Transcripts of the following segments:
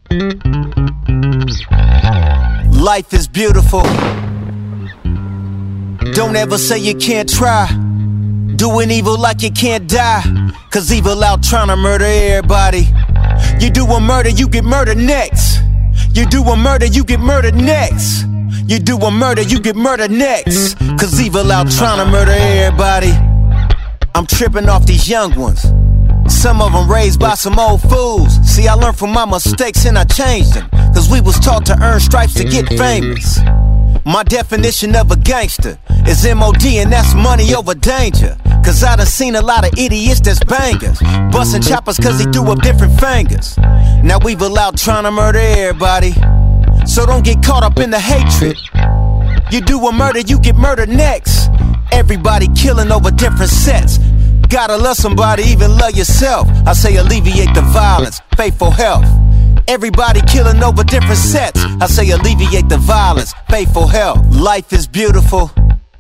Life is beautiful. Don't ever say you can't try. Doing evil like you can't die. Cause evil out trying to murder everybody. You do a murder, you get murdered next. You do a murder, you get murdered next. You do a murder, you get murdered next. Cause evil out trying to murder everybody. I'm tripping off these young ones. Some of them raised by some old fools. See, I learned from my mistakes and I changed them. Cause we was taught to earn stripes to get famous. My definition of a gangster is M.O.D. and that's money over danger. Cause I done seen a lot of idiots that's bangers, busting choppers cause they threw up different fingers. Now we've allowed trying to murder everybody. So don't get caught up in the hatred. You do a murder, you get murdered next. Everybody killing over different sets. Gotta love somebody, even love yourself. I say alleviate the violence, faithful health. Everybody killing over different sets. I say alleviate the violence, faithful health. Life is beautiful.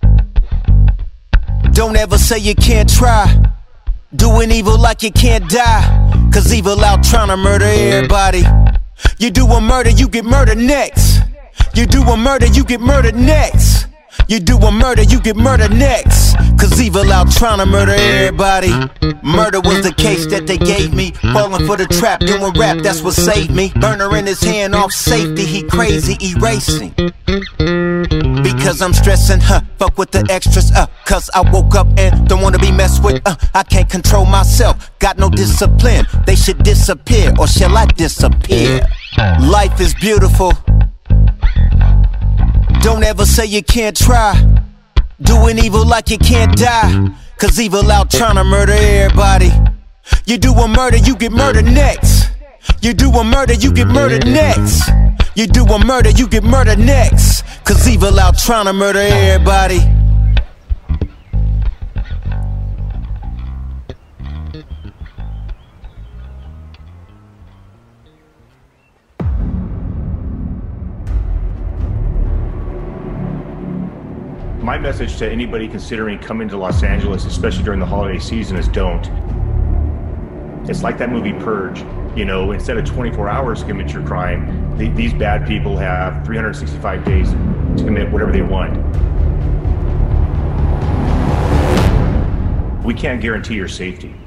Don't ever say you can't try. Doing evil like you can't die. Cause evil out trying to murder everybody. You do a murder, you get murdered next. You do a murder, you get murdered next. You do a murder, you get murdered next. Cause evil out trying to murder everybody. Murder was the case that they gave me. Falling for the trap, doing rap, that's what saved me. Burner in his hand off safety, he crazy erasing. Because I'm stressing, fuck with the extras, cause I woke up and don't wanna be messed with, I can't control myself, got no discipline. They should disappear, or shall I disappear? Life is beautiful. Don't ever say you can't try. Doing evil like you can't die. Cause evil out trying to murder everybody. You do a murder, you get murdered next. You do a murder, you get murdered next. You do a murder, you get murdered next. Cause evil out trying to murder everybody. My message to anybody considering coming to Los Angeles, especially during the holiday season, is don't. It's like that movie Purge. You know, instead of 24 hours to commit your crime, these bad people have 365 days to commit whatever they want. We can't guarantee your safety.